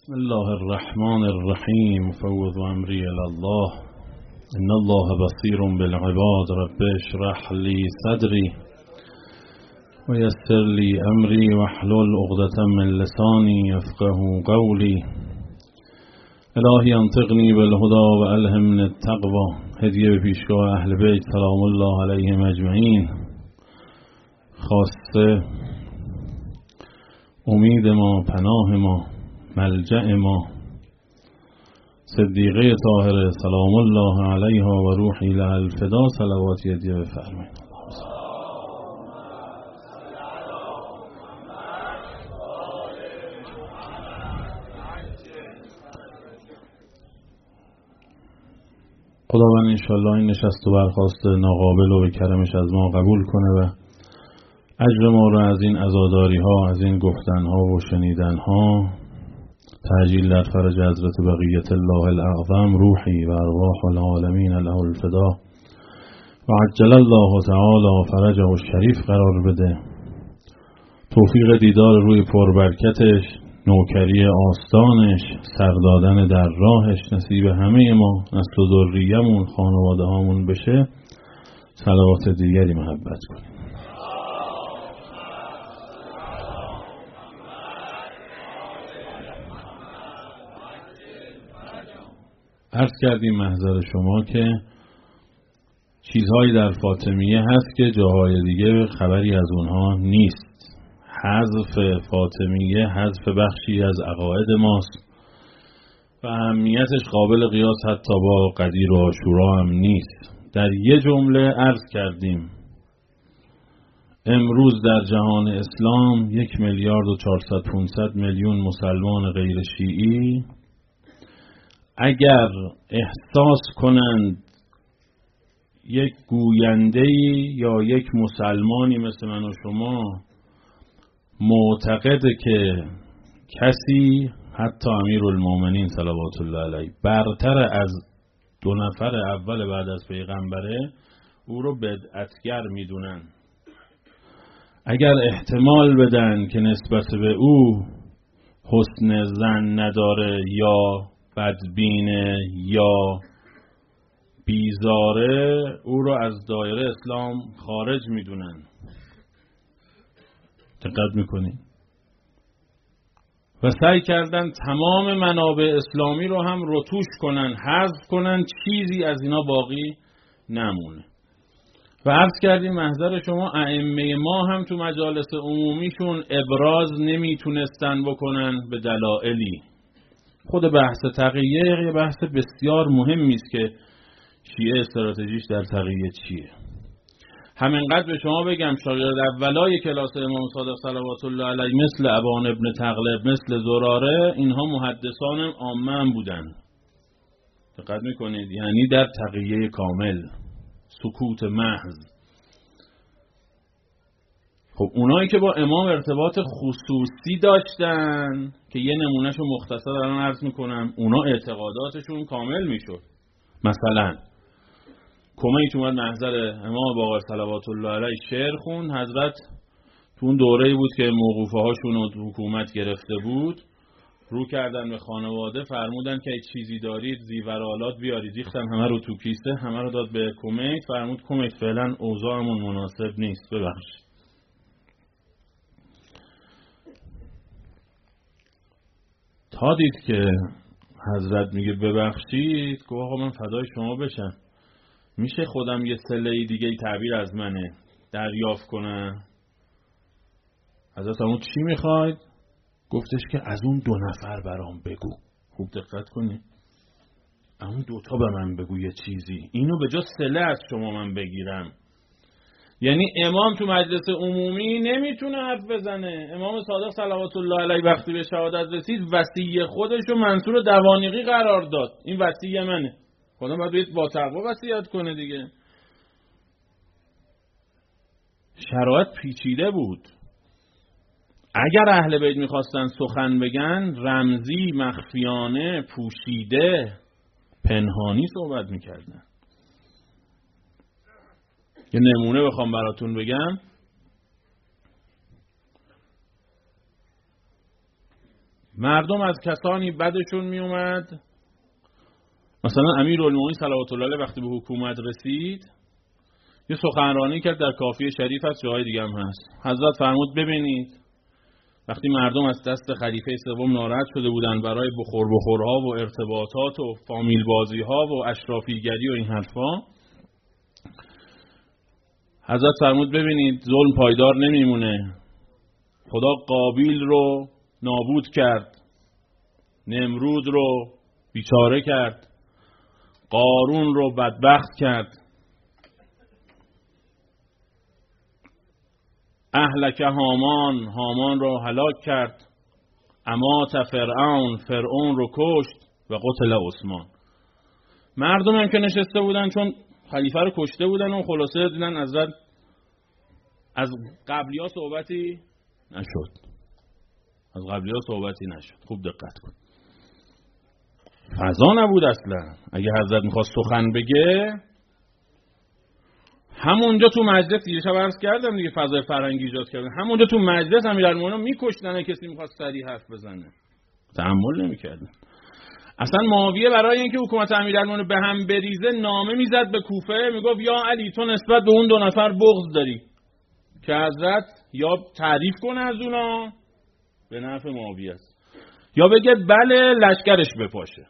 بسم الله الرحمن الرحیم فوض امری الی الله ان الله بصیر بالعباد رب اشرح لی صدری و یسر لی امری واحلل عقدة من لسانی یفقهوا قولی الهی انطقنی بالهدی و الهمنی التقوی. هدیه به پیشگاه اهل بیت سلام الله علیهم اجمعین. خاصه امید ما، پناه ما، ملجأ ما، صدیقه طاهره سلام الله علیها و روحی لها الفدا. صلوات هدیه بفرمایید. خداوند انشالله این نشست و برخاست ناقابل و به کرمش از ما قبول کنه و اجر ما رو از این عزاداری ها، از این گفتن ها و شنیدن ها تعجیل در فرج حضرت بقیت الله الاعظم روحی و ارواح العالمین له الفدا و عجل الله تعالی فرجه الشریف قرار بده. توفیق دیدار روی پربرکتش، نوکری آستانش، سردادن در راهش نصیب همه ما، نسل و ذریه‌مون، خانواده هامون بشه. صلوات دیگری محبت کنیم. عرض کردیم محضر شما که چیزهایی در فاطمیه هست که جاهای دیگه خبری از اونها نیست. حذف فاطمیه حذف بخشی از عقاید ماست و اهمیتش قابل قیاس حتی با قدیر و عاشورا هم نیست. در یه جمله عرض کردیم امروز در جهان اسلام 1,400,000,000 مسلمان غیر شیعی اگر احساس کنند یک گوینده‌ای یا یک مسلمانی مثل من و شما معتقده که کسی حتی امیرالمومنین صلوات الله علیه برتر از 2 نفر اول بعد از پیغمبره، او رو بدعتگر میدونن. اگر احتمال بدن که نسبت به او حسن ظن نداره یا بدبینه یا بیزاره، او رو از دایره اسلام خارج میدونن. دقت میکنین؟ و سعی کردن تمام منابع اسلامی رو هم رتوش کنن، حذف کنن، چیزی از اینا باقی نمونه. و عرض کردیم محضر شما ائمه ما هم تو مجالس عمومیشون ابراز نمیتونستن بکنن به دلایلی. خود بحث تقیه یه بحث بسیار مهمی است که شیعه استراتژیش در تقیه چیه. همینقدر به شما بگم شاگرد اولای کلاس امام صادق صلوات الله علیه مثل ابان ابن تغلب، مثل زراره، اینها محدثان عامه هم بودن. دقت میکنید؟ یعنی در تقیه کامل، سکوت محض. خب اونایی که با امام ارتباط خصوصی داشتن که یه نمونهشو مختصر الان عرض میکنم، اونا اعتقاداتشون کامل میشد. مثلا کمیت اومد محضر امام باقر صلوات الله علیه شعر خوند. حضرت تو اون دوره‌ای بود که موقوفه هاشون رو حکومت گرفته بود، رو کردن به خانواده، فرمودن که چیزی دارید زیورالات بیارید، ریختن همه رو تو کیسه، همه رو داد به کمیت. فرمود کمیت فعلا اوضاعمون مناسب نیست، ببخشید. تا دید که حضرت میگه ببخشید، گفت آقا من فدای شما بشم، میشه خودم یه صله دیگه تعبیر از منه دریافت کنم؟ حضرت همون چی میخواید؟ گفتش که از اون 2 نفر برام بگو. خوب دقت کنی، اون 2 تا به من بگو یه چیزی، اینو به جا صله از شما من بگیرم. یعنی امام تو مجلس عمومی نمیتونه حرف بزنه. امام صادق صلوات الله علیه وقتی به شهادت رسید وصی خودش رو منصور دوانیقی قرار داد. این وصی منه. خدا باید با تقوا وصیت کنه دیگه. شرایط پیچیده بود. اگر اهل بیت میخواستن سخن بگن، رمزی، مخفیانه، پوشیده، پنهانی صحبت میکردن. یه نمونه بخوام براتون بگم، مردم از کسانی بدشون می اومد. مثلا امیرالمومنین صلوات الله علیه وقتی به حکومت رسید یه سخنرانی کرد در کافی شریف، از جای دیگه هم هست. حضرت فرمود ببینید وقتی مردم از دست خلیفه سوم ناراحت شده بودن برای بخورها و ارتباطات و فامیل بازی ها و اشرافیگری و این حرفا، حضرت فرمود ببینید ظلم پایدار نمیمونه. خدا قابیل رو نابود کرد، نمرود رو بیچاره کرد، قارون رو بدبخت کرد، اهلک هامان رو هلاک کرد، امات فرعون رو کشت و قتل عثمان. مردم هم که نشسته بودن چون خلیفه رو کشته بودن و خلاصه دیدن از قبلی ها صحبتی نشد. خوب دقت کن، فضا نبود اصلا. اگه حضرت میخواست سخن بگه همونجا تو مجلس، دیگه شب عرض کردم دیگه، فضای فرهنگی ایجاد کردن. همونجا تو مجلس امیرالمومنین میکشتن کسی میخواست صریح حرف بزنه، تحمل نمیکردن. اصلا معاویه برای اینکه حکومت امیرالمومنین به هم بریزه نامه میزد به کوفه، میگفت یا علی تو نسبت به اون 2 نفر بغض داری که حضرت یا تعریف کنه از اونا به نفع معاویه است یا بگه بله لشکرش بپاشه.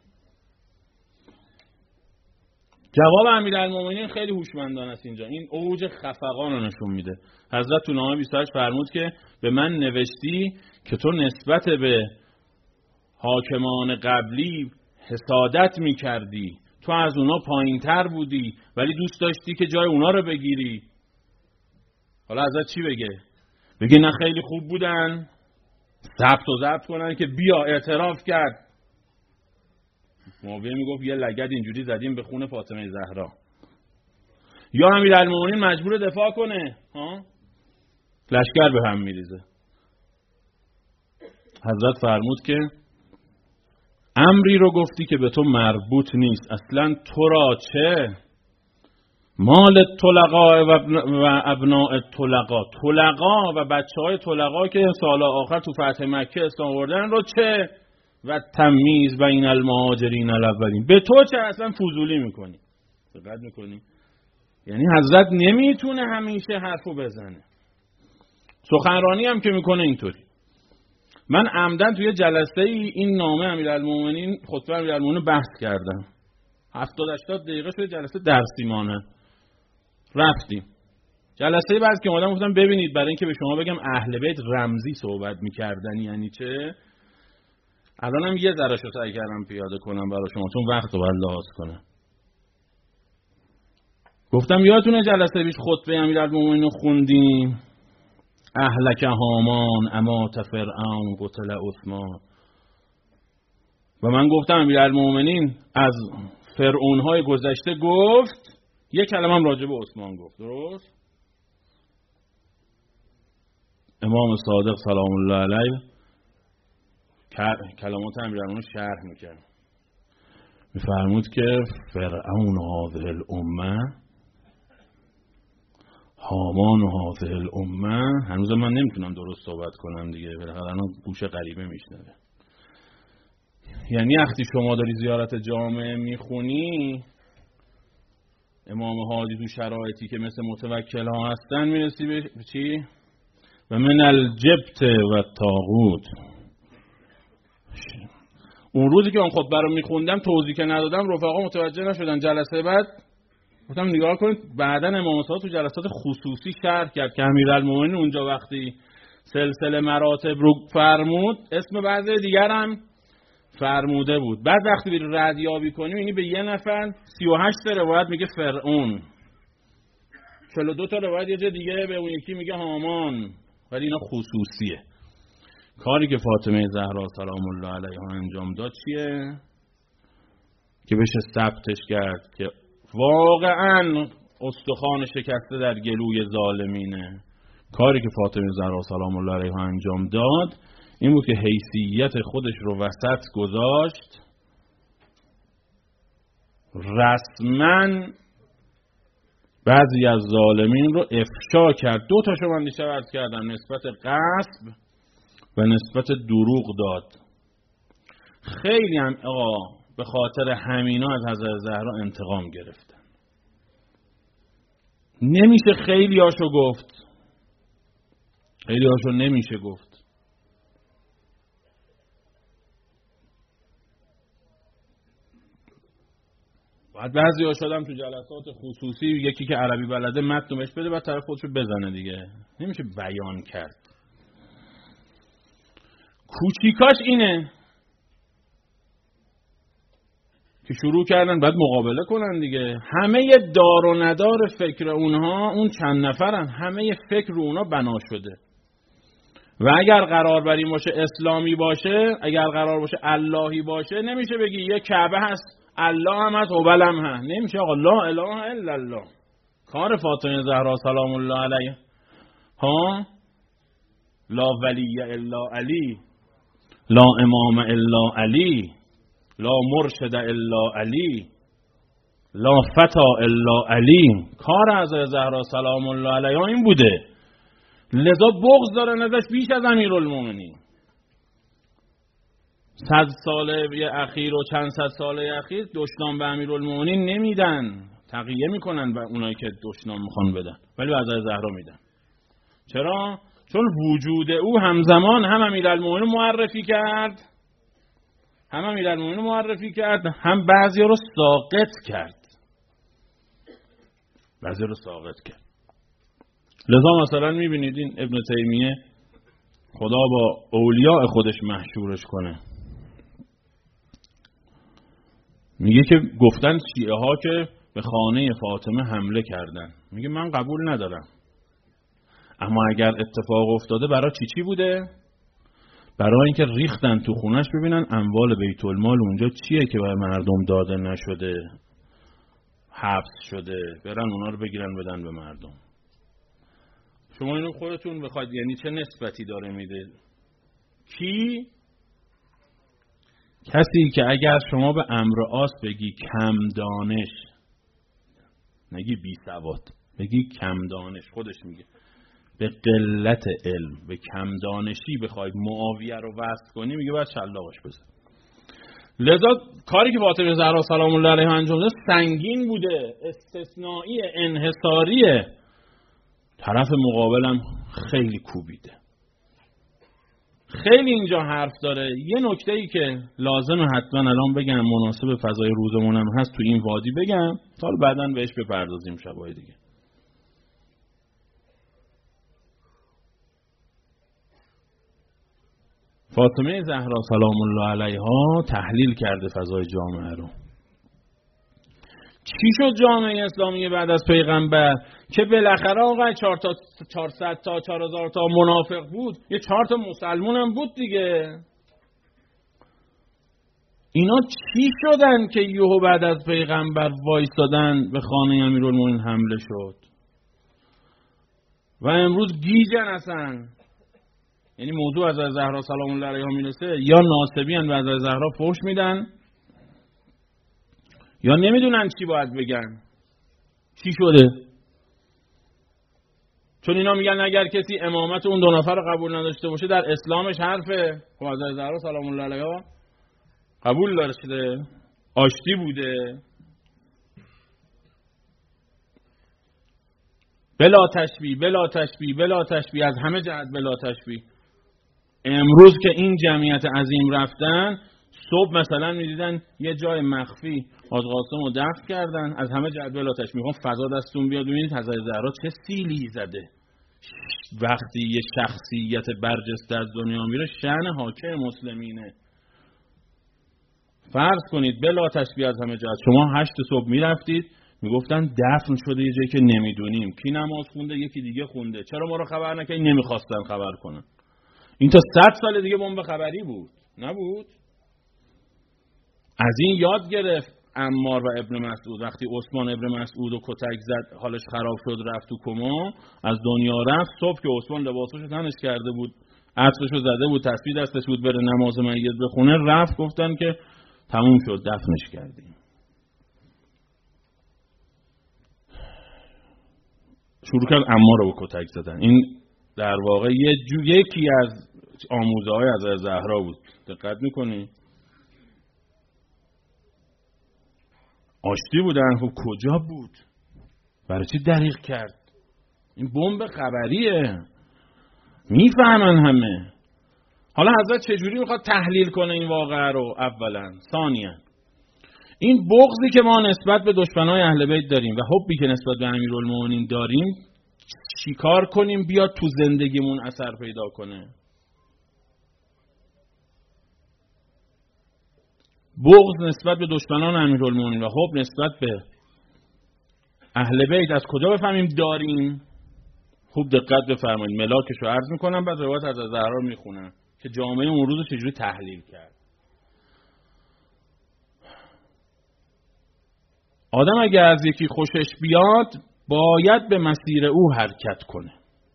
جواب امیرالمومنین خیلی هوشمندانه است اینجا، این اوج خفقان رو نشون میده. حضرت تو نامه 28 فرمود که به من نوشتی که تو نسبت به حاکمان قبلی حسادت میکردی، تو از اونا پایینتر بودی ولی دوست داشتی که جای اونا رو بگیری. حالا حضرت چی بگه نه خیلی خوب بودن، ضبط کنن که بیا اعتراف کرد. معاویه میگفت یه لگد اینجوری زدیم به خون فاطمه زهرا. یا امیرالمومنین مجبور دفاع کنه، لشکر به هم میریزه. حضرت فرمود که امری رو گفتی که به تو مربوط نیست، اصلا تو را چه؟ مال طلقاء و ابناء طلقا و بچه های طلقا که سال آخر تو فتح مکه اسلام آوردن رو چه؟ و تمیز بین المهاجرین الاولین، به تو چه؟ اصلا فضولی میکنی. دقت میکنی؟ یعنی حضرت نمیتونه همیشه حرفو بزنه. سخنرانی هم که میکنه اینطوری. من عمدن توی جلسه این نامه امیرالمومنین، خطبه امیرالمومنین بحث کردم. 70-80 دقیقه شده جلسه درسیمانه. رفتیم. جلسه بعد که اومدم گفتم ببینید برای اینکه به شما بگم اهل بیت رمزی صحبت میکردن یعنی چه؟ الانم یه ذره شو سعی کردم پیاده کنم برای شما چون وقت رو باید لحاظ کنم. گفتم یادتونه جلسه پیش خطبه امیرالمومنین رو خوندیم؟ اهلک هامان امات فرعون قتل عثمان. و من گفتم امیرالمومنین از فرعون‌های گذشته گفت، یک کلمه هم راجع به عثمان گفت. درست؟ امام صادق سلام الله علیه کلمات امیرالمومنین شرح میکرد. میفرمود که فرعون هذه الامه، هامان هذه الامه، هنوز من نمیتونم درست صحبت کنم دیگه، بالاخره الان گوش غریبه میشنوه. یعنی وقتی شما داری زیارت جامع میخونی، امام هادی تو شرایطی که مثل متوکل ها هستن میرسی به چی؟ و من الجبت و طاغوت. اون روزی که اون خطبه رو میخوندم توضیح که ندادم رفقا متوجه نشدن. جلسه بعد گفتم نگاه کنید، بعداً امام صادق تو جلسات خصوصی شرح کرد که امیرالمومنین اونجا وقتی سلسله مراتب رو فرمود اسم بعضی دیگر هم فرموده بود. بعد وقتی بری ردیابی کنیم یعنی به یه نفر 38 تا روایت میگه فرعون، 42 تا روایت یه جا دیگه به اون یکی میگه هامان، ولی اینا خصوصیه. کاری که فاطمه زهرا سلام الله علیها انجام داد چیه؟ که بشه ثبتش کرد که واقعا استخوان شکسته در گلوی ظالمینه. کاری که فاطمه زهرا سلام الله علیها انجام داد این بود که حیثیت خودش رو وسط گذاشت، رسما بعضی از ظالمین رو افشا کرد. 2 تاشو من دیشب عرض کردم، نسبت غصب و نسبت دروغ داد. خیلی هم به خاطر همینا از حضرت زهرا انتقام گرفتن. نمیشه خیلی هاشو گفت، خیلی هاشو نمیشه گفت. بعد بعضی ها شدم تو جلسات خصوصی یکی که عربی بلده متن بهش بده بعد طرف خودشو بزنه دیگه. نمیشه بیان کرد. کوچیکاش اینه که شروع کردن بعد مقابله کنن دیگه. همه دار و ندار فکر اونها اون چند نفرن، همه فکر اونها بنا شده. و اگر قرار بر این باشه اسلامی باشه، اگر قرار باشه اللهی باشه، نمیشه بگی یه کعبه هست الله هم هست هبل هم هست. نمیشه آقا، لا اله الا الله. کار فاطمه زهرا سلام الله علیه ها، لا ولی الا علی، لا امام الا علی، لا مرشد الا علی، لا فتا الا علی. کار حضرت زهرا سلام الله علیها این بوده. لذا بغض دارن ازش بیش از امیرالمومنین. 100 ساله اخیر و چند صد ساله اخیر دشنام به امیرالمومنین نمیدن، تقیه میکنن به اونایی که دشنام میخوان بدن، ولی به حضرت زهرا میدن. چرا؟ چون وجود او همزمان هم امیرالمومنین معرفی کرد، هم بعضی رو ساقط کرد. لذا مثلا میبینید این ابن تیمیه خدا با اولیاء خودش محشورش کنه، میگه که گفتن شیعه ها که به خانه فاطمه حمله کردن، میگه من قبول ندارم، اما اگر اتفاق افتاده برای چی بوده؟ برای اینکه ریختن تو خونش ببینن اموال بیت المال اونجا چیه که برای مردم داده نشده، حبس شده، برن اونا رو بگیرن بدن به مردم. شما اینو خودتون بخواید یعنی چه نسبتی داره میده؟ کی؟ کسی که اگر شما به عمرو عاص بگی کم دانش، نگی بی سواد، بگی کم دانش، خودش میگه به قلت علم، به کم دانشی بخواید معاویه رو وصف کنی، میگه باید شلاقش بزن. لذا کاری که فاطمه زهرا سلام الله علیها انجام داد سنگین بوده، استثنایی، انحصاریه. طرف مقابلم خیلی کوبیده. خیلی اینجا حرف داره. یه نکته‌ای که لازمه حتما الان بگم، مناسب فضای روزمونم هست تو این وادی بگم، تا بعداً بهش بپردازیم شبای دیگه. فاطمه زهرا سلام الله علیها تحلیل کرده فضای جامعه رو. چی شد جامعه اسلامی بعد از پیغمبر که بالاخره آقا 400 تا 4000 تا منافق بود، یه 4 تا مسلمان هم بود دیگه. اینا چی شدن که یهو بعد از پیغمبر وایستادن به خانه امیرالمومنین حمله شد و امروز گیجن اصلا؟ یعنی موضوع از زهرا سلام الله علیها میرسه، یا ناسبین و از زهرا فحش میدن یا نمیدونن چی باید بگن. چی شده؟ چون اینا میگن اگر کسی امامت اون 2 نفر رو قبول نداشته باشه در اسلامش حرفه. خب از زهرا سلام الله علیها قبول داشته، آشتی بوده، بلا تشبیه، از همه جهت بلا تشبیه. امروز که این جمعیت عظیم رفتن، صبح مثلا میدیدن یه جای مخفی حاج قاسم رو دفن کردن، از همه جهت بلا تشبیه. میخوام فضا دستون بیاد ببینید حضرت زهرا چه سیلی زده. وقتی یه شخصیت برجسته از دنیا میره، شأن حاکم مسلمینه. فرض کنید بلا تشبیه از همه جهت شما 8 صبح میرفتید میگفتن دفن شده یه جایی که نمیدونیم، کی نماز خونده، یکی دیگه خونده، چرا ما رو خبر نکردید؟ نمیخواستن خبر کنن. این تا 100 سال دیگه بمب خبری بود، نبود؟ از این یاد گرفت عمار و ابن مسعود. وقتی عثمان ابن مسعود و کتک زد، حالش خراب شد، رفت تو کما، از دنیا رفت. صبح که عثمان لباساشو تنش کرده بود، عطرشو زده بود، تسبیح دستش بود، بره نماز میت بخونه، رفت گفتن که تموم شد، دفنش کردیم. شروع کرد عمار رو کتک زدن. این در واقع یکی از آموزه های حضرت زهرا بود. دقت میکنی؟ آشتی بودن. خب کجا بود؟ برای چی دریغ کرد؟ این بمب خبریه، میفهمن همه. حالا حضرت چجوری میخواد تحلیل کنه این واقعه رو؟ اولا. ثانیا این بغضی که ما نسبت به دشمنای اهل بیت داریم و حبی که نسبت به امیرالمومنین داریم چیکار کنیم بیاد تو زندگیمون اثر پیدا کنه؟ بغض نسبت به دشمنان امیرالمومنین و حب نسبت به اهل بیت از کجا بفهمیم داریم؟ خوب دقت بفرمایید. ملاکش رو عرض میکنم، بعد روایت از زهرا رو میخونم که جامعه اون روز رو چجوری تحلیل کرد. آدم اگر از یکی خوشش بیاد باید به مسیر او حرکت کنه.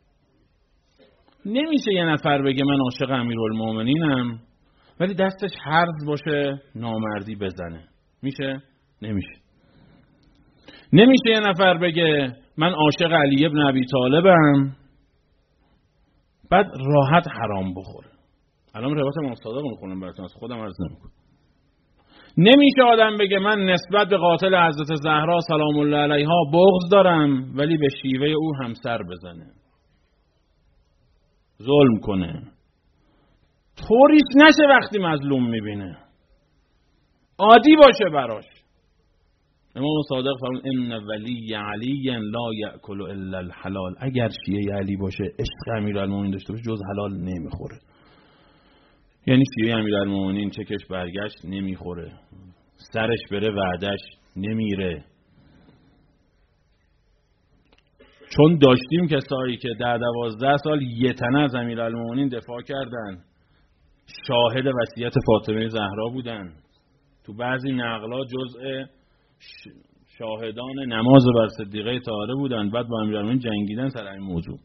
نمیشه یه نفر بگه من عاشق امیرالمومنینم ولی دستش هرز باشه نامردی بزنه. میشه؟ نمیشه. نمیشه یه نفر بگه من عاشق علی ابن ابی طالبم بعد راحت حرام بخوره. الان روایت امام صادق میخونم براتون، از خودم عرض نمیکنم. نمیشه آدم بگه من نسبت به قاتل حضرت زهرا سلام الله علیها بغض دارم ولی به شیوه او همسر بزنه، ظلم کنه، طوریش نشه وقتی مظلوم میبینه، عادی باشه براش. امام صادق فرمود ان ولی علی لا یأکل الا الحلال. اگر شیعه علی باشه عشق امیرالمومنین داشته باشه جز حلال نمیخوره. یعنی شیعه امیرالمومنین چکش برگشت نمیخوره، سرش بره وعدش نمیره. چون داشتیم کسایی که 10-12 سال یه تنه از امیرالمومنین دفاع کردن، شاهد وصیت فاطمه زهرا بودن، تو بعضی نقلا جزء شاهدان نماز بر صدیقه طاهره بودن، بعد با امیرالمومنین جنگیدن سر این موضوع.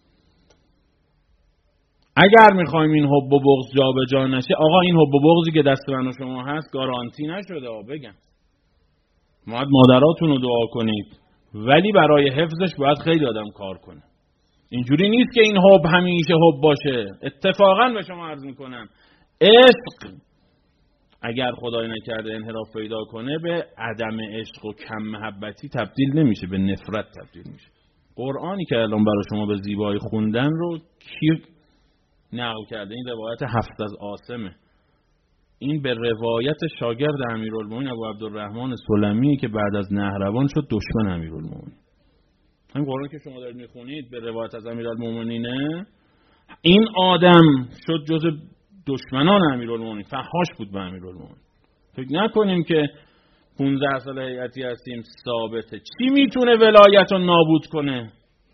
اگر میخوایم این حب و بغض جابجا نشه، آقا این حب و بغضی که دست من و شما هست گارانتی نشده. بگم باید مادراتون رو دعا کنید ولی برای حفظش باید خیلی آدم کار کنه. اینجوری نیست که این حب همیشه حب باشه. اتفاقا به شما عرض میکنم عشق اگر خدای نکرده انحراف پیدا کنه به عدم عشق و کم محبتی تبدیل نمیشه، به نفرت تبدیل میشه. قرآنی که الان برای شما به زیبایی خوندن رو کی نقل کرده؟ این روایت حفص از عاصمه. این به روایت شاگرد امیرالمومنین ابو عبدالرحمن سلمی که بعد از نهروان شد دشمن امیرالمومنین. همین قرآن که شما دارید میخونید به روایت از امیرالمومنینه. این آدم شد جزء دشمنان امیرالمومنین، فحاش بود به امیرالمومنین. فکر نکنیم که 15 سال هیئتی هستیم ثابته. چی میتونه ولایت رو نابود کنه؟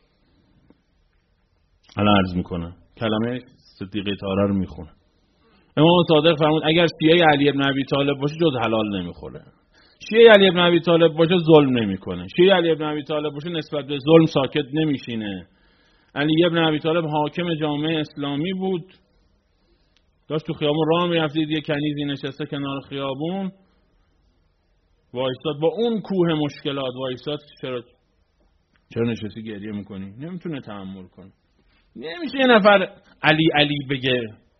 الان عرض میکنم. کلمه صدیقه طاهره رو میخونه. امام صادق فرمود اگر شیعه علی ابن ابی طالب باشه جز حلال نمیخوره. شیعه علی ابن ابی طالب باشه ظلم نمیکنه. شیعه علی ابن ابی طالب باشه نسبت به ظلم ساکت نمیشینه. علی ابن ابی طالب حاکم جامعه اسلامی بود. داشت تو خیابون راه میرفتید یه کنیزی نشسته کنار خیابون وایساد با اون کوه مشکلات وایساد. چرا نشستی گریه میکنی؟ نمیتونه تحمل کنه. نمیشه یه نفر علی علی بگه.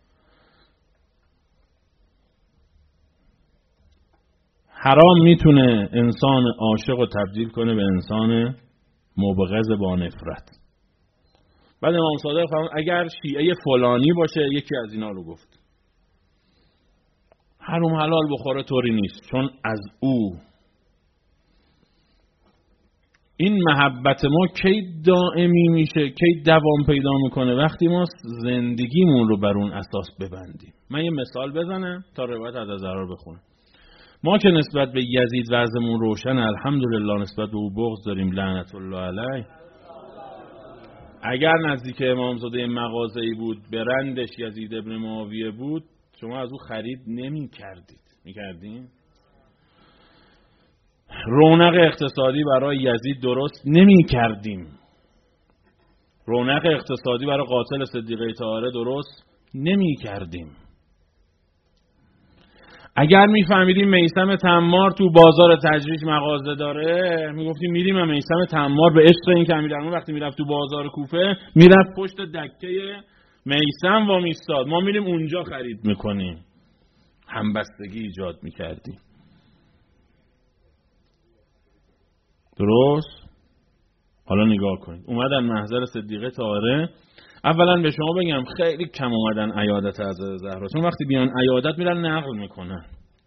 حرام میتونه انسان عاشق رو تبدیل کنه به انسان مبغض با نفرت. بعد امام صادق فرمود اگر شیعه فلانی باشه، یکی از اینا رو گفت، حرام حلال بخوره طوری نیست، چون از او این محبت ما کی دائمی میشه، کی دوام پیدا میکنه؟ وقتی ما زندگیمون رو بر اون اساس ببندیم. من یه مثال بزنم تا روایت از زهرا بخونم. ما که نسبت به یزید وضعمون روشن، الحمدلله نسبت به او بغض داریم لعنت الله علیه. اگر نزدیک امامزاده مغازه‌ای بود برندش یزید ابن معاویه بود، شما از او خرید نمی کردید. می کردین؟ رونق اقتصادی برای یزید درست نمی کردیم. رونق اقتصادی برای قاتل صدیقه طاهره درست نمی کردیم. اگر میفهمیدیم میثم تمار تو بازار تجریش مغازه داره، میگفتیم میریم میثم تمار به عشق این که امیرالمومنین وقتی میرفت تو بازار کوفه میرفت پشت دکه میثم و میستاد، ما میریم اونجا خرید میکنیم. همبستگی ایجاد میکردیم. درست؟ حالا نگاه کنید، اومدن محضر صدیقه طاهره. اولا به شما بگم خیلی کم اومدن عیادت حضرت زهرا، چون وقتی بیان عیادت میرن نقل میکنن.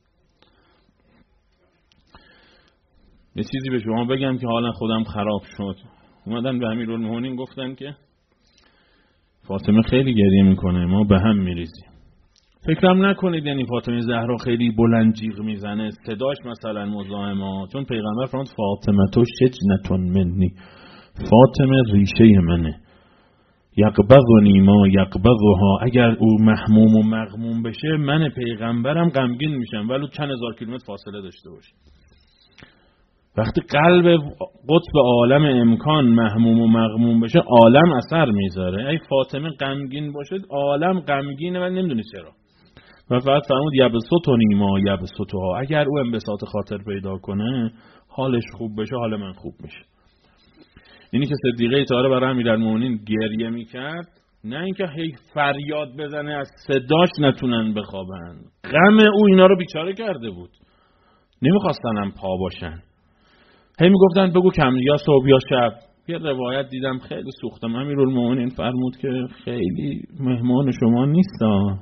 یه چیزی به شما بگم که حالا خودم خراب شد. اومدن به امیرالمومنین گفتن که فاطمه خیلی گریه میکنه، ما به هم میریزیم. فکرم نکنید یعنی فاطمه زهرا خیلی بلند جیغ میزنه، صداش مثلا مزاحمه، چون پیغمبر فرمود فاطمه تو شجنتون منی، فاطمه ریشه منه، یقبضنی ما یقبضها، اگر او محموم و مغموم بشه من پیغمبرم غمگین میشم ولو چند هزار کیلومتر فاصله داشته باشه. وقتی قلب قطب عالم امکان محموم و مغموم بشه عالم اثر میذاره. ای فاطمه غمگین باشه عالم غمگینه، من نمیدونی چرا. و فقط فرمود یبسطنی ما یبسطها، اگر او انبساط خاطر پیدا کنه حالش خوب بشه حال من خوب میشه. اینی که صدیقه طاهره برای امیرالمومنین گریه میکرد، نه اینکه هی فریاد بزنه از صداش نتونن بخوابن، غم او اینا رو بیچاره کرده بود، نمیخواستن هم پا باشن. هی میگفتن بگو کم یا صبح یا شب. یه روایت دیدم خیلی سوختم، امیرالمومنین فرمود که خیلی مهمان شما نیستا.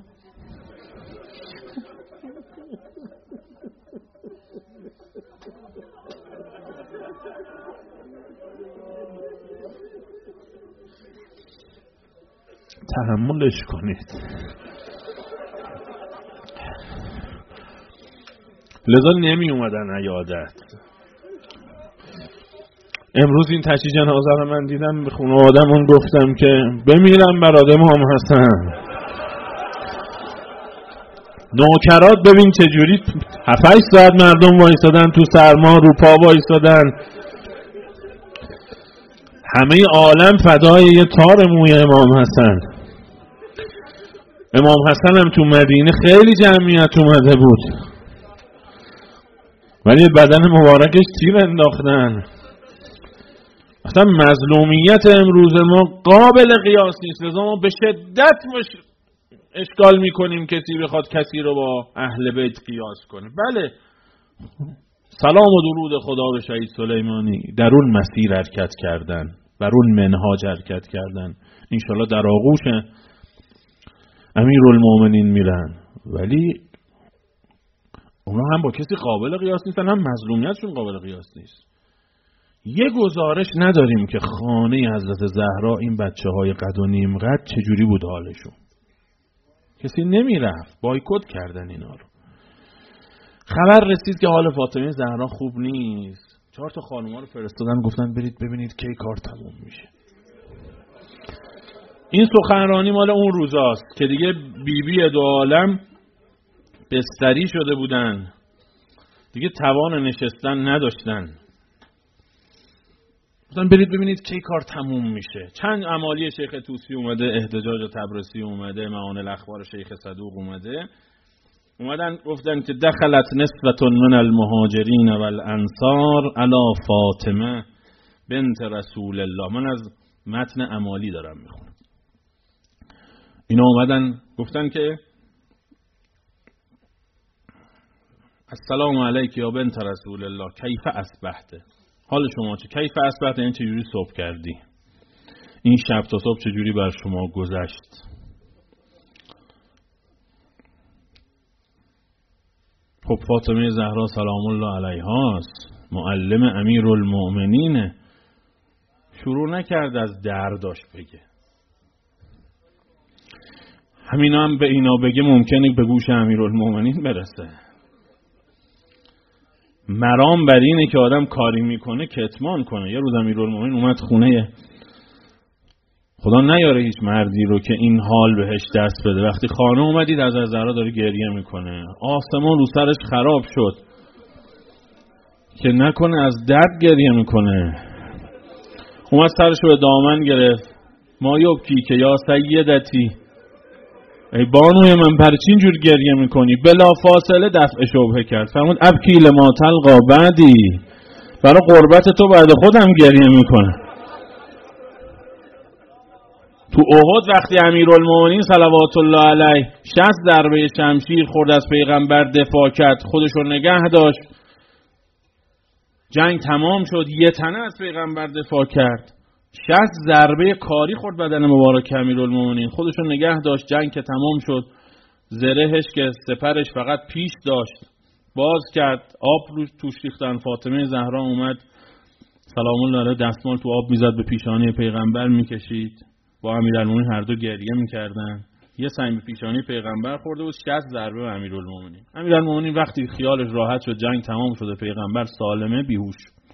تحملش کنید. لذا نمی اومدن عیادت. امروز این تشییع جنازه رو من دیدم، به خانواده‌مون گفتم که بمیرم برای امام حسن. نوکرات ببین چجوری 7-8 ساعت مردم وایسادن تو سرما، رو پا وایسادن، همه عالم فدای یه تار موی امام حسن. امام حسن هم تو مدینه خیلی جمعیت اومده بود، ولی بدن مبارکش تیر انداختن. اصلا مظلومیت امروز ما قابل قیاس نیست، لذا ما به شدت اشکال میکنیم کسی بخواد کسی رو با اهل بیت قیاس کنه. بله، سلام و درود خدا به شهید سلیمانی، در اون مسیر حرکت کردن، بر اون منهاج حرکت کردن، انشالله در آغوش امیرالمومنین میرن، ولی اونا هم با کسی قابل قیاس نیستن، هم مظلومیتشون قابل قیاس نیست. یه گزارش نداریم که خانه حضرت زهرا این بچه‌های قد و نیم قد چجوری بود حالشون. کسی نمیرفت، بایکوت کردن اینا رو. خبر رسید که حال فاطمه زهرا خوب نیست، 4 تا خانوما رو فرستادن گفتن برید ببینید کی کار تموم میشه. این سخنرانی مال اون روزاست که دیگه بیبی دو عالم بستری شده بودن، دیگه توان نشستن نداشتن. گفتن برید ببینید کی کار تموم میشه. چند عمالی شیخ طوسی اومده، احتجاج تبرسی اومده، معان الاخبار شیخ صدوق اومدن گفتن که دخلت نسبة من المهاجرین والانصار علی فاطمه بنت رسول الله. من از متن عمالی دارم میخونم. اینا اومدن گفتن که السلام علیک یا بنت رسول الله کیف اصبحت، حال شما چه؟ کیف اصبحت یعنی چجوری صبح کردی، این شب تا صبح چجوری بر شما گذشت. خب فاطمه زهرا سلام الله علیها است، معلم امیرالمومنین، شروع نکرد از درداش بگه. همینا هم به اینا بگه ممکنه به گوش امیرالمومنین برسه. مرام بر اینه که آدم کاری میکنه کتمان کنه. یه روز امیرالمومنین اومد خونه، خدا نیاره هیچ مردی رو که این حال بهش دست بده. وقتی خانه اومدید از زهرا داره گریه میکنه، آسمان رو سرش خراب شد که نکنه از درد گریه میکنه. اومد سرش رو به دامن گرفت، ما یبکی که یا سیدتی، ای بانوی من پر چین جور گریه میکنی؟ بلا فاصله دفع شبهه کرد، فرمود ابکی لما تلقا بعدی، برای قربت تو بعد خودم گریه میکنه. تو احد وقتی امیرالمومنین صلوات الله علیه 60 ضربه شمشیر خورد از پیغمبر دفاع کرد، خودش رو نگه داشت، جنگ تمام شد، یه تنه از پیغمبر دفاع کرد. 60 ضربه کاری خورد بدن مبارک امیرالمومنین، خودشو نگه داشت. جنگ که تمام شد، زرهش که سپرش فقط پیش داشت باز کرد، آب روش توش ریختن. فاطمه زهرا اومد سلام الله علیه دستمال تو آب میزد، به پیشانی پیغمبر میکشید. با امیرالمومنین هر دو گریه میکردن. یه سنگ به پیشانی پیغمبر خورده بود، 60 ضربه به امیرالمومنین. امیرالمومنین وقتی خیالش راحت شد، جنگ تمام شده، پیغمبر سالمه، بیهوش.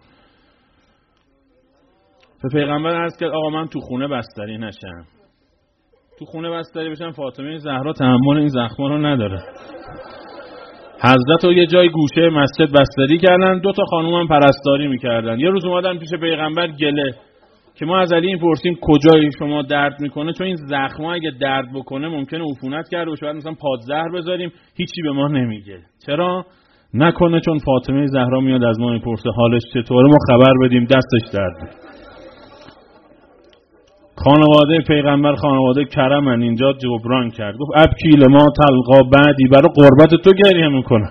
به پیغمبر عرض کرد آقا من تو خونه بستری نشم. تو خونه بستری بشم فاطمه زهرا تحمل این زخما رو نداره. حضرت رو یه جای گوشه مسجد بستری کردن، 2 تا خانوم هم پرستاری میکردن. یه روز اومدن پیش پیغمبر گله که ما از علی این پرسیم کجای شما درد میکنه، چون این زخما اگه درد بکنه ممکنه عفونت کرده باشه، بعد مثلا پادزهر بذاریم، هیچی به ما نمیگه. چرا نکنه چون فاطمه زهرا میاد از ما میپرسه حالش چطوره، ما خبر بدیم دستش درد. خانواده پیغمبر خانواده کرمن، اینجا جبران کرد. گفت ابکی لما تلقا بعدی، برای قربت تو گریه میکنه.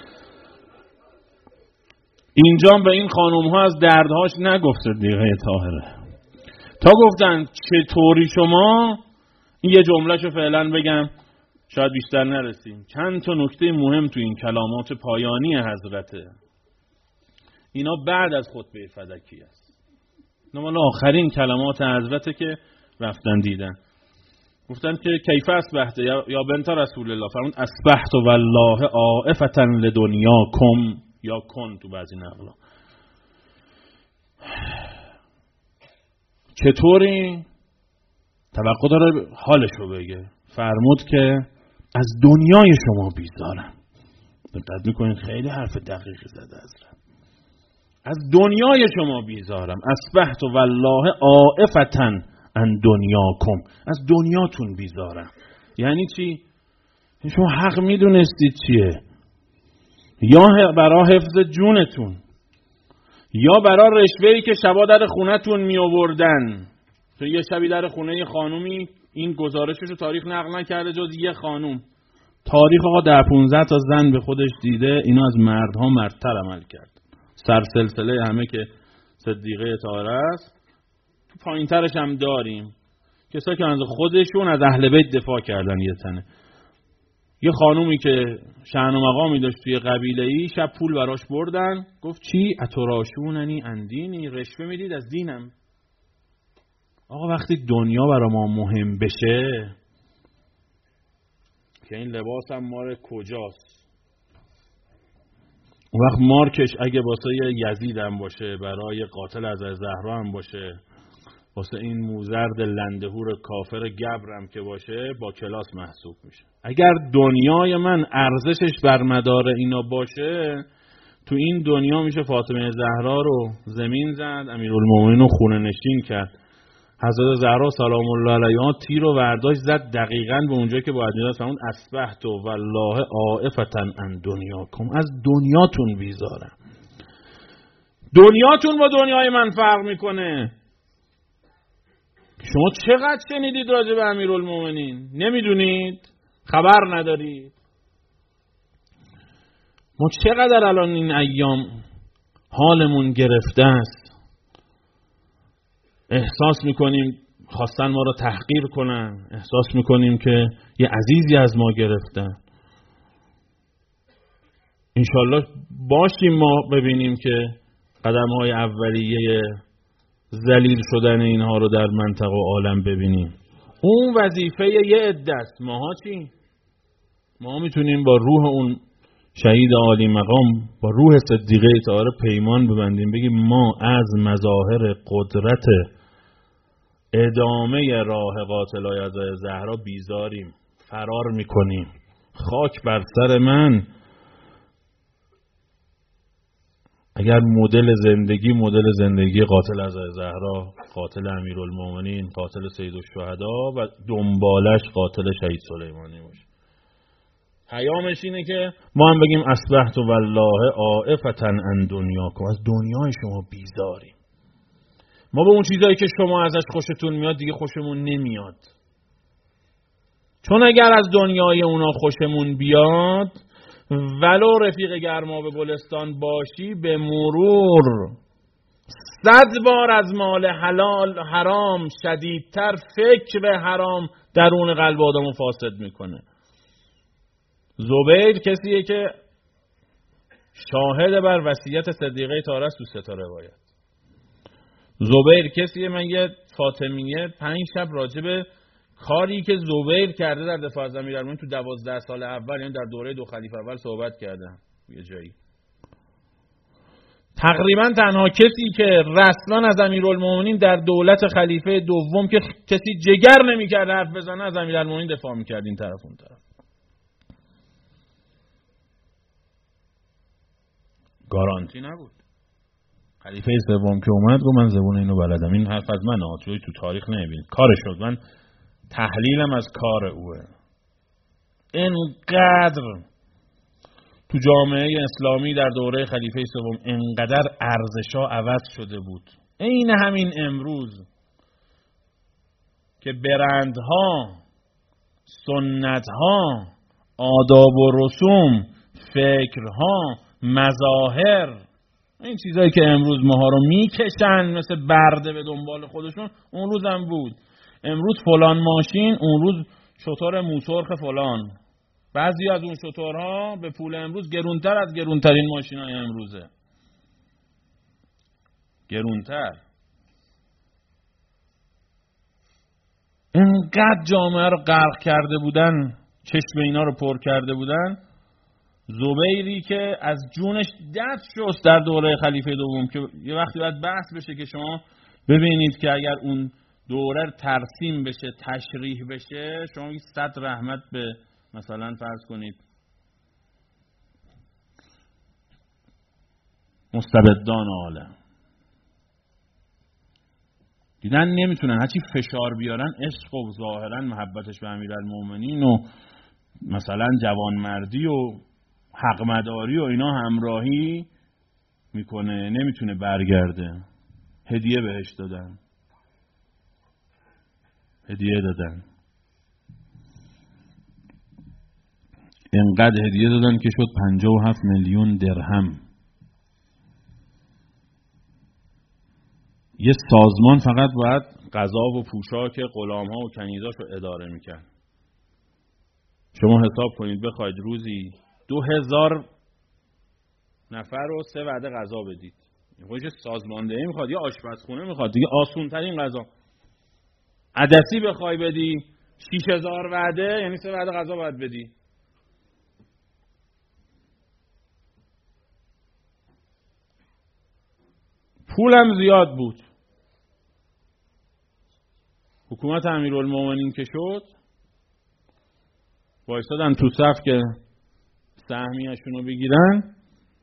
اینجا به این خانوم ها از دردهاش نگفت صدیقه طاهره، تا گفتن چطوری شما. این یه جملهشو فعلا بگم شاید بیشتر نرسیم. چند تا نکته مهم تو این کلامات پایانی حضرته. اینا بعد از خطبه فدکی است. نمال آخرین کلمات حضرته که رفتن دیدن. گفتن که کیف اصبحت یا بنت رسول الله، فرمود اصبحت والله عائفة لدنیاکم، یا کن تو بعضی نقلا. چطوری؟ توقع داره حالشو بگه. فرمود که از دنیای شما بیزارم. دقت میکنید خیلی حرف دقیقی زده حضرت. از دنیای شما بیزارم. اصبحت والله عائفة عن دنیاکم، از دنیاتون بیزارم. یعنی چی؟ شما حق میدونستید چیه؟ یا برای حفظ جونتون، یا برای رشوه‌ای که شبا در خونتون می آوردن. تو یه شبی در خونه یه خانومی، این گزارشش رو تاریخ نقل نکرده جز یه خانوم، تاریخ آقا 10-15 تا زن به خودش دیده، اینا از مردها مردتر عمل کرد. سرسلسله همه که صدیقه طاهره است، تو پایین ترش هم داریم کسایی که از خودشون از اهل بیت دفاع کردن. یه تنه یه خانومی که شأن و مقامی داشت توی قبیله‌ای، شب پول براش بردن، گفت چی؟ اتراشوننی اندینی، رشوه میدید از دینم. آقا وقتی دنیا برای ما مهم بشه که این لباس هم مال کجاست، اون وقت مارکش اگه واسه یزید هم باشه، برای قاتل از زهرا هم باشه، واسه این موزرد لندهور کافر گبرم که باشه، با کلاس محسوب میشه. اگر دنیای من ارزشش بر مدار اینا باشه، تو این دنیا میشه فاطمه زهرا رو زمین زد، امیرالمومنین رو خونه نشین کرد. حضرت زهرا سلام الله علیها تیر رو برداشت زد دقیقاً به اونجایی که باید میرسه. اون اصبحت والله عائفة عن دنیاکم، از دنیاتون بیزارم. دنیاتون با دنیای من فرق میکنه. شما چقدر شنیدید راجع به امیرالمومنین؟ نمیدونید؟ خبر ندارید؟ ما چقدر الان این ایام حالمون گرفته است، احساس میکنیم خواستن ما رو تحقیر کنن، احساس میکنیم که یه عزیزی از ما گرفتن. انشالله باشیم ما ببینیم که قدم‌های اولیه ذلیل شدن اینها رو در منطقه و عالم ببینیم. اون وظیفه یه عده است. ماها چی؟ ما میتونیم با روح اون شهید عالی مقام، با روح صدیقه طاهره پیمان ببندیم، بگیم ما از مظاهر قدرت ادامه راه قاتلای زهرا بیزاریم، فرار میکنیم. خاک بر سر من اگر مدل زندگی قاتل از زهرا، قاتل امیرالمومنین، قاتل سیدالشهدا و دنبالش قاتل شهید سلیمانی باشه. پیامش اینه که ما هم بگیم اصبحت والله عائفة عن دنیاکم، از دنیای شما بیزاریم. ما به اون چیزایی که شما ازش خوشتون میاد دیگه خوشمون نمیاد، چون اگر از دنیای اونا خوشمون بیاد ولو رفیق گرماب گلستان باشی به مرور 100 بار از مال حلال حرام شدیدتر فکر حرام درون قلب آدمو فاسد میکنه. زبیر کسیه که شاهد بر وصیت صدیقه طاهره است تو 3 روایت. زبیر کسیه، من یه فاطمیه 5 شب راجب کاری که زبیر کرده در دفاع از امیرالمومنین تو 12 سال اول، یعنی در دوره 2 خلیفه اول صحبت کردم یه جایی. تقریبا تنها کسی که رسما از امیرالمومنین در دولت خلیفه دوم که کسی جگر نمی‌کرد حرف بزنه از امیرالمومنین دفاع می‌کرد، این طرف اون طرف. گارانتی نبود. خلیفه سوم که اومد گفت من زبون اینو بلدم. این حرف از من توی تو تاریخ نمی‌بینید. کارش شد. من تحلیلم از کار اوه. اینقدر تو جامعه اسلامی در دوره خلیفه سوم اینقدر ارزش‌ها عوض شده بود. این همین امروز که برندها، سنت‌ها، آداب و رسوم، فکرها، مظاهر، این چیزایی که امروز ماها رو میکشن مثل برده به دنبال خودشون، اون روز هم بود. امروز فلان ماشین، اون روز شتر موسرخ فلان. بعضی از اون شترها به پول امروز گرونتر از گرونترین ماشینای امروزه. گرونتر. اینقدر جامعه رو غرق کرده بودن، چشم اینا رو پر کرده بودن. زبیری که از جونش دست شست در دوره خلیفه دوم که یه وقتی باید بحث بشه که شما ببینید که اگر اون دوره ترسیم بشه، تشریح بشه، شما 100 رحمت به مثلا فرض کنید مستبدان عالم دیدن نمیتونن هرچی فشار بیارن عشق و ظاهرا محبتش به امیرالمومنین و مثلا جوانمردی و حقمداری و اینا همراهی میکنه، نمیتونه برگرده. هدیه بهش دادن، هدیه دادن، اینقدر هدیه دادن که شد 57 میلیون درهم. یه سازمان فقط باید غذا و پوشاک غلام‌ها و کنیزاش رو اداره میکرد. شما حساب کنید بخواید روزی 2000 نفر رو 3 وعده غذا بدید. خودش سازماندهی میخواد یا آشپزخونه میخواد دیگه، آسون ترین غذا. عدسی بخوای بدی 6000 وعده، یعنی 3 وعده غذا باید بدی. پولم زیاد بود. حکومت امیرالمومنین که شد وایسادن تو صف که سهمیه‌شون رو بگیرن.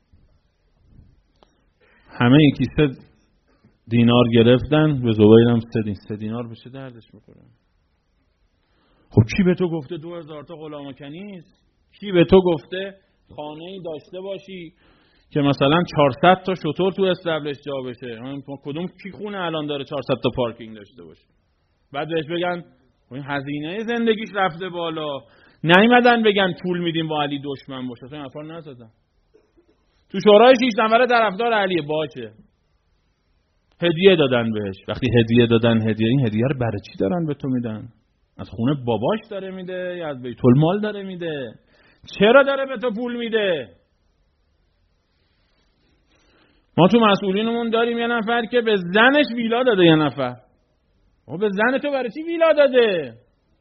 همه یکی 3 دینار گرفتن، به زبیرم 3 دینار بشه دردش میخوره. خب کی به تو گفته 2000 تا غلام و کنیز؟ کی به تو گفته خانه‌ای داشته باشی که مثلا 400 تا شتر تو استبلش جا بشه؟ کدوم کی خونه الان داره 400 تا پارکینگ داشته باشه؟ بعد بهش بگن این هزینه زندگیش رفته بالا. نیومدن بگن پول میدیم با علی دشمن باشه، اصلا حرفا نزدن. تو شورای 6 نفره طرفدار علیه باشه. هدیه دادن بهش. وقتی هدیه دادن، این هدیه رو برای چی دارن به تو میدن؟ از خونه باباش داره میده یا از بیت المال داره میده؟ چرا داره به تو پول میده؟ ما تو مسئولینمون داریم یه نفر که به زنش ویلا داده، یه نفر. او به زن تو برای چی ویلا داده؟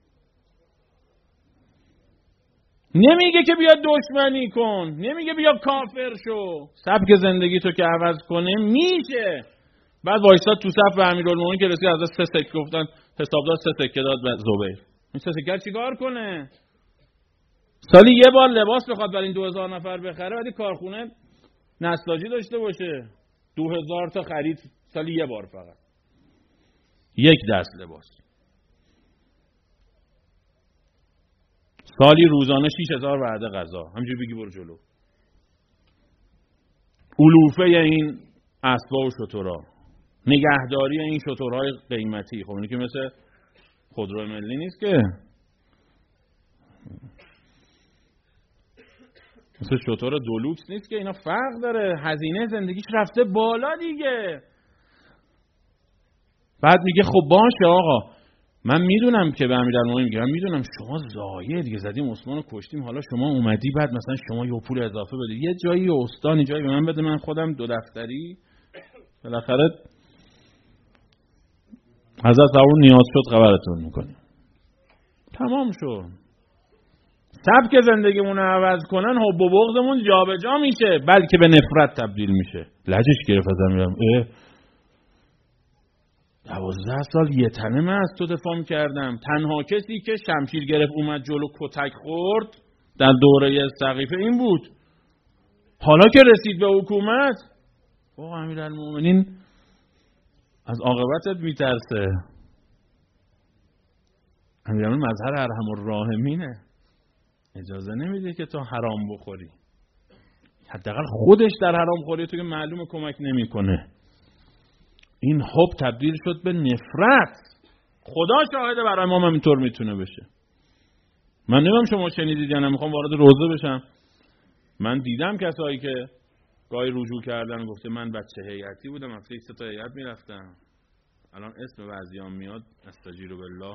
نمیگه که بیا دشمنی کن، نمیگه بیا کافر شو. سبک زندگی تو که عوض کنه میشه. بعد وایساد تو صف به امیرالمومنین که رسید از 3 سکه گفتن حسابدار 3 سکه داد به زبیر. این 3 سکه چیکار کنه؟ سالی یه بار لباس بخواد برای این 2000 نفر بخره، ولی کارخونه نساجی داشته باشه. 2000 تا خرید سالی یه بار فقط. 1 دست لباس. سالی روزانه 6000 وعده غذا. همینجوری بگی برو جلو. علوفه این اسباب و شترها. نگهداری این شترهای قیمتی. خب اینی که مثل خودرو ملی نیست که. مثل شطور دولوکس نیست که اینا فرق داره، هزینه زندگیش رفته بالا دیگه. بعد میگه خب باشه آقا، من میدونم که به امیرالمومنین میگه، من میدونم شما زایه دیگه زدیم عثمانو کشتیم، حالا شما اومدی بعد مثلا شما یه پول اضافه بده، یه جایی استانی جایی به من بده، من خودم 2 دفتری بالاخره حضرت فرمود نیاز شد خبرتون میکنیم. تمام شد. سبک زندگیمون رو عوض کنن حب و بغضمون جابجا میشه، بلکه به نفرت تبدیل میشه. لجش گرفت ازم، میرم 12 سال یه تنه من از تو دفاع کردم، تنها کسی که شمشیر گرفت اومد جلو کتک خورد در دوره سقیفه این بود. حالا که رسید به حکومت، امیرالمومنین از عاقبتت میترسه. امیرالمومنین مظهر ارحم الراحمینه، اجازه نمیده که تو حرام بخوری، حداقل خودش در حرام خوری تو که معلومه کمک نمیکنه. این حب تبدیل شد به نفرت. خدا شاهده برای ما اینطور میتونه بشه. من نمیدونم شما شنیدید یا نه، میخوام وارد روزه بشم. من دیدم کسایی که گاهی رجوع کردن، گفته من بچه هیئتی بودم، هفته 3 تا هیئت میرفتم، الان اسم بعضیام میاد استجیر بالله.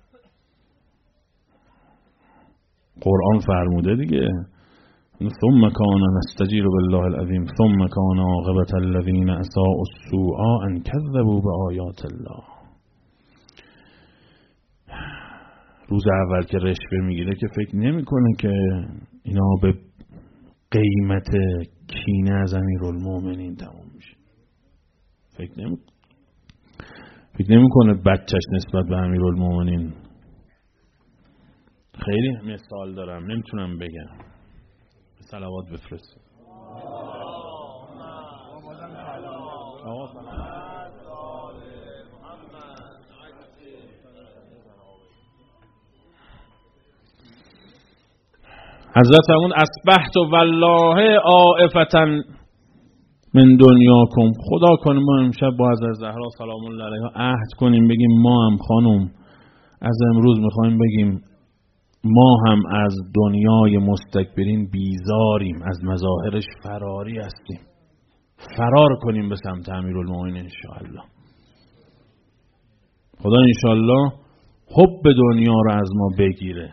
قرآن فرموده دیگه، ثم کان نستجیر بالله العظیم ثم کان عاقبت الذین اساءوا السوء ان کذبوا بآیات الله. روز اول که رشوه میگیره که فکر نمیکنه که اینا به قیمت کینه از امیرالمومنین تموم میشه. فکر نمیکنه بچهش نسبت به امیرالمومنین. خیلی مثال دارم نمیتونم بگم، صلوات بفرست. حضرت فرمود اصبحت والله عائفة من دنیاکم. خدا کنه ما امشب با حضرت زهرا سلام الله علیها عهد کنیم بگیم ما هم خانم از امروز میخوایم بگیم ما هم از دنیای مستکبرین بیزاریم، از مظاهرش فراری هستیم، فرار کنیم به سمت امیرالمومنین انشاءالله. خدا انشاءالله حب دنیا رو از ما بگیره.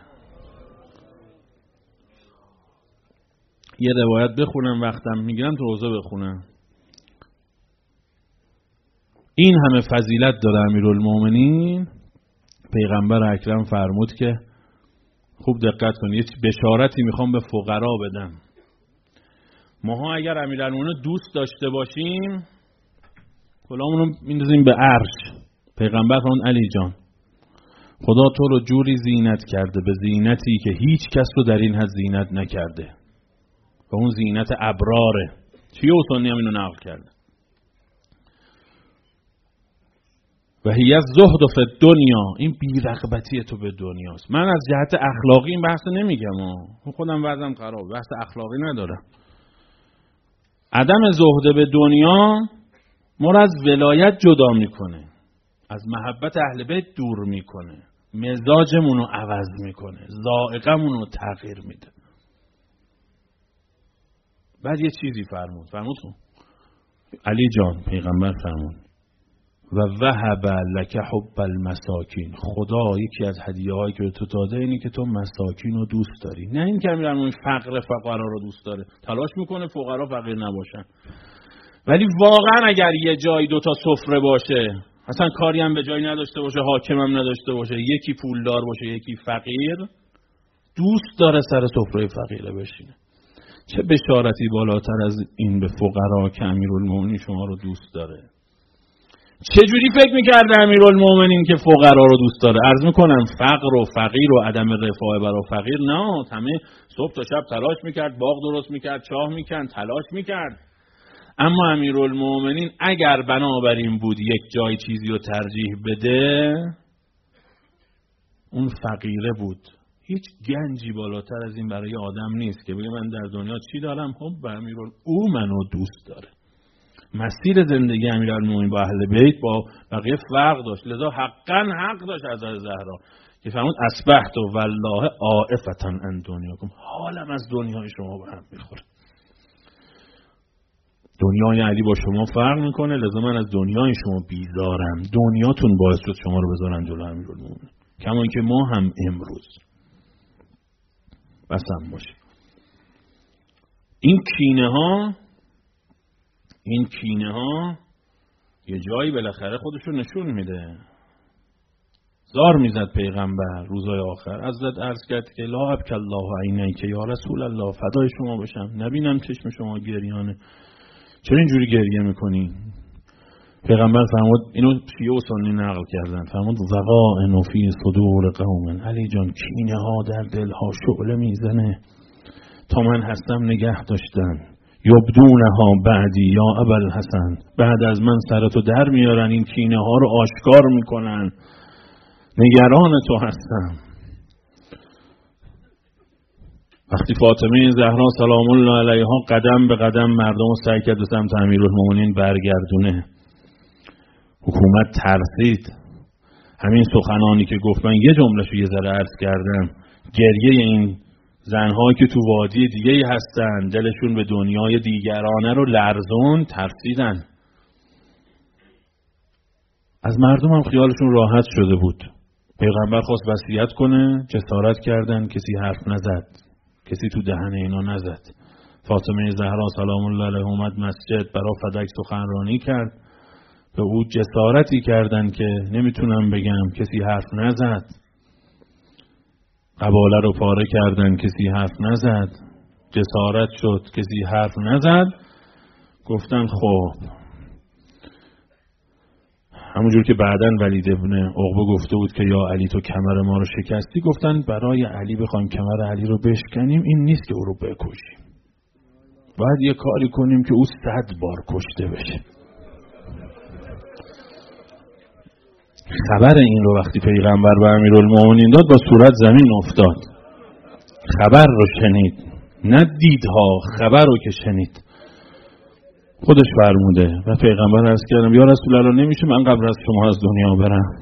یه روایت بخونم، وقتم میگیرم تو روزه بخونم. این همه فضیلت داره امیرالمومنین، پیغمبر اکرم فرمود که خوب دقت کنید، یه بشارتی میخوام به فقرا بدم. ماها اگر امیرالمومنین دوست داشته باشیم کلامونو میندازیم به عرش. پیغمبر فرمود علی جان خدا تو رو جوری زینت کرده به زینتی که هیچ کس رو در این حد زینت نکرده و اون زینت ابراره. چیه حسینی هم اینو نقل کرده. و هی الزهد فی الدنیا، این بی‌رغبتی تو به دنیاست. من از جهت اخلاقی این بحث نمیگم، خودم وضعم خراب، بحث اخلاقی ندارم. عدم زهد به دنیا ما رو از ولایت جدا میکنه، از محبت اهل بیت دور میکنه، مزاجمون رو عوض میکنه، ذائقمون رو تغییر میده. بعد یه چیزی فرمود علی جان، پیغمبر فرمود و وهب لک حب المساکین. خدا یکی از هدیه‌هایی که به تو داده اینه که تو مساکین رو دوست داری. نه این که امیرالمومنین فقرا رو دوست داره، تلاش میکنه فقرا فقیر نباشن، ولی واقعا اگر یه جای 2 تا سفره باشه، اصلا کاری هم به جایی نداشته باشه، حاکم هم نداشته باشه، یکی پولدار باشه یکی فقیر، دوست داره سر سفره فقیره بشینه. چه بشارتی بالاتر از این به فقرا که امیرالمومنین شما رو دوست داره. چجوری فکر میکرده امیرالمومنین که فقرا رو دوست داره؟ عرض میکنم فقر و فقیر و عدم رفاه برای فقیر نه، همه صبح تا شب تلاش میکرد، باغ درست میکرد، چاه میکند، تلاش میکرد. اما امیرالمومنین اگر بنابراین بود یک جای چیزی رو ترجیح بده، اون فقیره بود. هیچ گنجی بالاتر از این برای آدم نیست که بگه من در دنیا چی دارم؟ خب او منو دوست داره. مسیر زندگی امیرالمومنین با اهل بیت با بقیه فرق داشت، لذا حقا حق داشت حضرت زهرا که فرمود اصبحت والله عائفة عن دنیاکم، حالم از دنیای شما به هم میخوره. دنیای علی با شما فرق میکنه، لذا من از دنیای شما بیزارم. دنیاتون باعث شد شما رو بذارن جلو امیرالمومنین، کما که ما هم امروز بسم باشه. این کینه ها یه جایی بالاخره خودش رو نشون میده. زار میزد پیغمبر روزای آخر، حضرت عرض کرد که لا ابکی الله عینیک یا رسول الله، فدای شما بشم، نبینم چشم شما گریانه، چرا اینجوری گریه میکنی؟ پیغمبر فرمود، اینو شیعه و سنی نقل کردن، فرمود وقائن فی صدور قوم، علی جان کینه ها در دلها شعله میزنه، تا من هستم نگه داشتن، یبدونها بعدی یا ابوالحسن، بعد از من سرتو در میارن، این کینه ها رو آشکار میکنن، نگران تو هستم. وقتی فاطمه زهرا سلام الله علیها قدم به قدم مردم رو سعی کرد به سمت امیرالمومنین برگردونه، حکومت ترسید. همین سخنانی که گفت، من یه جمله‌شو یه ذره عرض کردم، گریه این زنهایی که تو وادی دیگه‌ای هستن، دلشون به دنیای دیگرانه رو لرزون، ترسیدن. از مردم هم خیالشون راحت شده بود. پیغمبر خواست وصیت کنه، جسارت کردن، کسی حرف نزد، کسی تو دهن اینا نزد. فاطمه زهرا سلام الله علیها اومد مسجد، برا فدک سخنرانی کرد، به او جسارتی کردن که نمیتونم بگم، کسی حرف نزد. قباله رو پاره کردن، کسی حرف نزد. جسارت شد، کسی حرف نزد. گفتن خب، همونجور که بعدن ولید ابن عقبه گفته بود که یا علی تو کمر ما رو شکستی، گفتن برای علی بخوایم کمر علی رو بشکنیم، این نیست که او رو بکشیم، باید یه کاری کنیم که او 100 بار کشته بشه. خبر این رو وقتی پیغمبر به امیرالمومنین داد، با صورت زمین افتاد. خبر رو شنید، نه دیدها، خبر رو که شنید. خودش فرموده و پیغمبر عرض کردم یا رسول الله، نمیشه من قبل از شما از دنیا برم.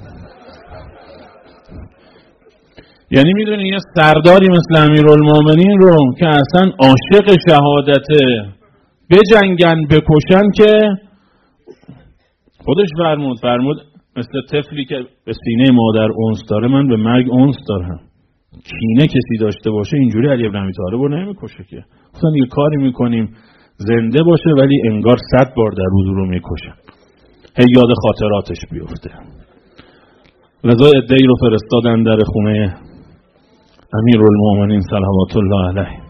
یعنی میدونی یه سرداری مثل امیرالمومنین رو که اصلا عاشق شهادته، بجنگن بکشن، که خودش فرمود مثل طفلی که به سینه مادر انس داره، من به مرگ انس دارم. کینه کسی داشته باشه اینجوری علی ابن ابی طالب رو نمیکشه که. مثلا یه کاری میکنیم زنده باشه ولی انگار 100 بار در روز رو میکشن، هی یاد خاطراتش بیفته. لذا ادعی رو فرستادن در خونه امیرالمومنین صلوات الله علیه.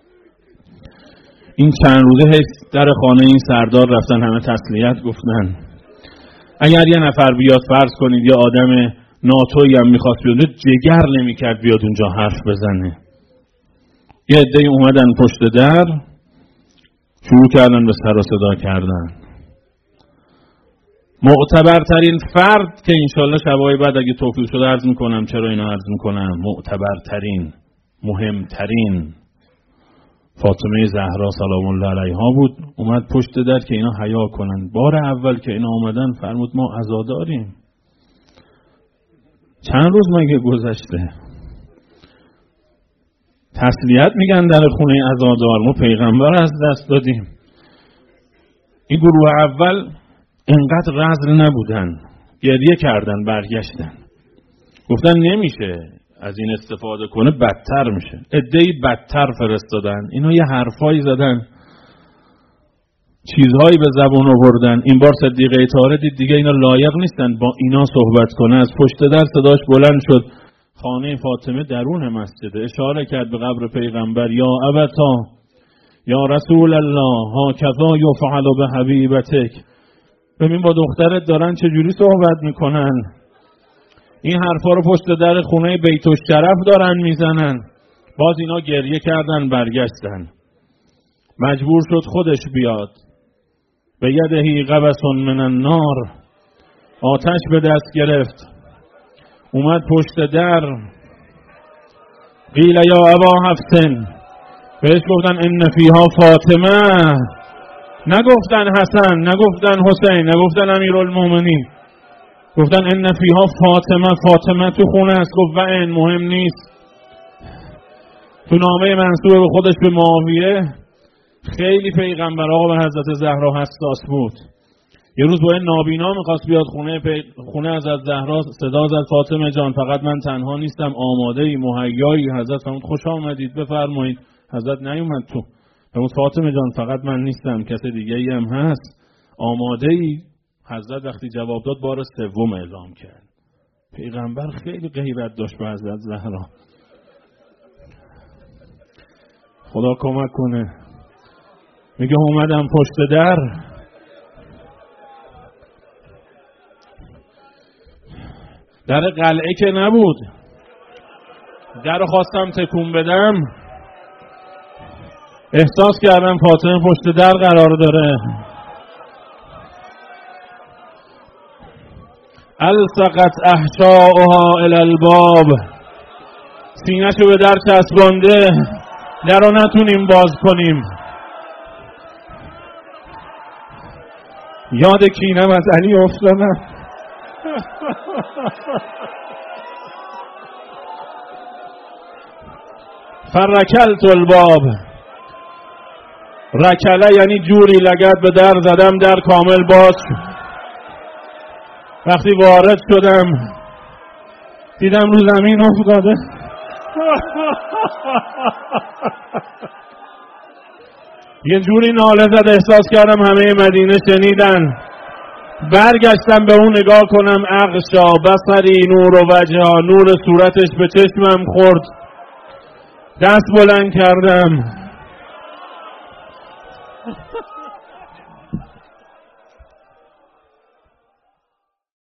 این چند روزه در خانه این سردار رفتن، همه تسلیت گفتن. اگر یه نفر بیاد، فرض کنید یه آدم ناتویی هم میخواست بیاد، جگر نمیکرد بیاد اونجا حرف بزنه. یه عده‌ای اومدن پشت در، شروع کردن به سر و صدا کردن. معتبرترین فرد که انشالله شبای بعد اگه توفیق شده عرض میکنم، چرا اینا عرض میکنم، معتبرترین، مهمترین، فاطمه زهرا سلام الله علیها بود. اومد پشت در که اینا حیا کنن. بار اول که اینا اومدن فرمود ما عزاداریم. چند روز مگه گذشته؟ تسلیت میگن در خونه عزادار، ما پیغمبر از دست دادیم. این گروه اول انقدر رزل نبودن، گریه کردن، برگشتن، گفتن نمیشه از این استفاده کنه، بدتر میشه. عده‌ای بدتر فرستادن، اینا یه حرفایی زدن، چیزهایی به زبون آوردن. این بار صدیقه طاهره دید دیگه اینا لایق نیستن با اینا صحبت کنه، از پشت در صداش بلند شد، خانه فاطمه درون مسجد، اشاره کرد به قبر پیغمبر، یا ابتا یا رسول الله ها کفا یفعل به حبیبتک. ببین با دخترت دارن چجوری صحبت میکنن، این حرفا رو پشت در خونه بیت الشرف دارن میزنن. باز اینا گریه کردن، برگشتن. مجبور شد خودش بیاد، به یدهی قبس من النار، آتش به دست گرفت، اومد پشت در. قیل یا ابا حفص، بهش گفتن ان فیها فاطمه، نگفتن حسن، نگفتن حسین، نگفتن امیرالمومنین. گفتن ان فیها فاطمه تو خونه است. گفت و این مهم نیست. تو نامه منسوب به خودش به معاویه خیلی پیغمبر آقا به حضرت زهرا حساس بود. یه روز با این نابینا میخواست بیاد خونه حضرت زهرا، صدا زد فاطمه جان فقط من تنها نیستم، آماده ای مهیایی؟ حضرت فرمود خوش آمدید بفرمایید. حضرت نیومد تو، فرمود فاطمه جان فقط من نیستم، کس دیگه ای هم هست، آماده ای؟ حضرت وقتی جواب داد بار سوم اعلام کرد. پیغمبر خیلی غیرت داشت به حضرت زهرا. خدا کمک کنه. میگه اومدم پشت در قلعه که نبود، در خواستم تکون بدم، احساس کردم فاطمه پشت در قرار داره. الصقت احشاؤها الی الباب، سینه‌شو به در چسبانده، در رو نتونیم باز کنیم. یاد کینم از علی افتادم. فرکلت الباب، رکله یعنی جوری لگد به در زدم، در کامل باز شد. وقتی وارد شدم دیدم رو زمین افتاده. یه جوری ناله زد احساس کردم همه مدینه شنیدن. برگشتم به اون نگاه کنم، اغشا بصری نور و وجها، نور صورتش به چشمم خورد. دست بلند کردم